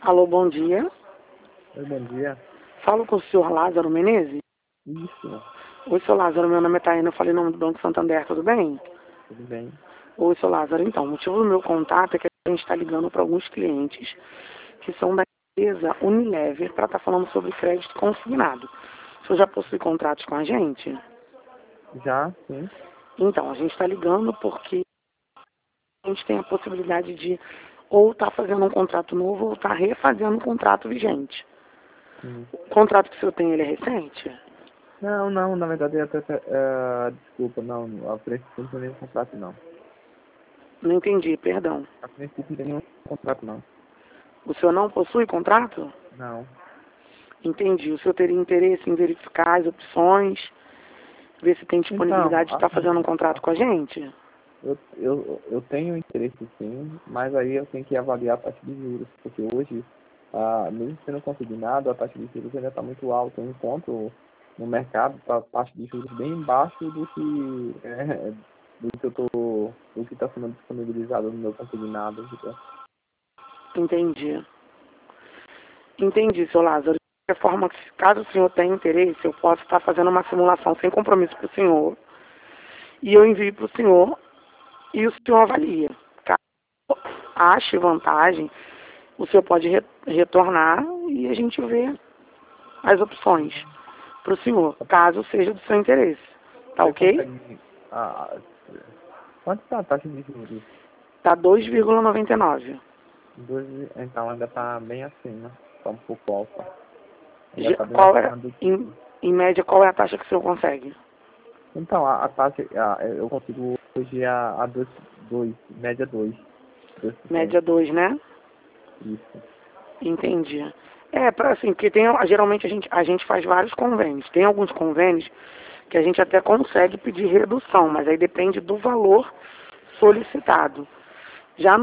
Alô, bom dia. Oi, bom dia. Falo com o senhor Lázaro Menezes? Isso, Oi, senhor Lázaro, meu nome é Taina, eu falei em nome do Banco Santander, tudo bem? tudo bem? Oi, senhor Lázaro, então, o motivo do meu contato é que a gente está ligando para alguns clientes que são da empresa Unilever para estar falando sobre crédito consignado. O senhor já possui contratos com a gente? Já, sim. Então, a gente está ligando porque a gente tem a possibilidade de ou estar fazendo um contrato novo ou estar refazendo um contrato vigente. Sim. O contrato que o senhor tem, ele é recente? Não, na verdade, desculpa, não, a princípio não tem nenhum contrato, não. Não entendi, perdão. A princípio não tem nenhum contrato, não. O senhor não possui contrato? Não. Entendi. O senhor teria interesse em verificar as opções, ver se tem Então, disponibilidade de estar fazendo um contrato com a gente? eu tenho interesse sim, mas aí eu tenho que avaliar a taxa de juros, porque hoje, mesmo sendo consignado, a taxa de juros ainda está muito alta. Eu encontro no mercado a taxa de juros bem baixo do que está sendo disponibilizado no meu consignado. Entendeu? Entendi. Entendi, seu Lázaro. De qualquer forma, caso o senhor tenha interesse, eu posso estar fazendo uma simulação sem compromisso para o senhor. E eu envio para o senhor e o senhor avalia. Caso ache vantagem, o senhor pode retornar e a gente vê as opções para o senhor, caso seja do seu interesse. Tá Você ok? consegue. Quanto está a taxa de juros? Tá 2,99. Então ainda está bem acima. Está um pouco alta. Ainda Já- está bem Qual é, acima do em, que. em média, qual é a taxa que o senhor consegue? Então, a taxa, eu consigo hoje a 2, média 2%. Média 2, né? Isso. Entendi. Para assim, porque geralmente a gente faz vários convênios. Tem alguns convênios que a gente até consegue pedir redução, mas aí depende do valor solicitado. Já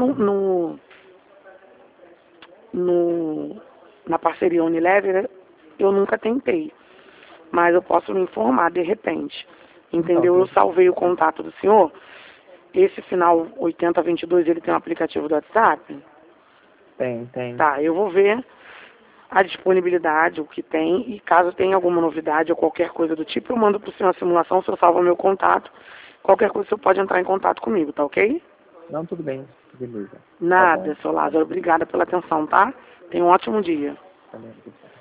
no- na parceria Unilever, eu nunca tentei, mas eu posso me informar de repente. Então, Entendeu? Eu salvei o contato do senhor. Esse final 8022, ele tem um aplicativo do WhatsApp? tem. Tá, eu vou ver a disponibilidade, o que tem, e caso tenha alguma novidade ou qualquer coisa do tipo, eu mando para o senhor a simulação, o senhor salva meu contato. Qualquer coisa o senhor pode entrar em contato comigo, tá ok? Não, tudo bem. Beleza. Tá bom. Nada, seu Lázaro. Obrigada pela atenção, tá? Tenha um ótimo dia. Também.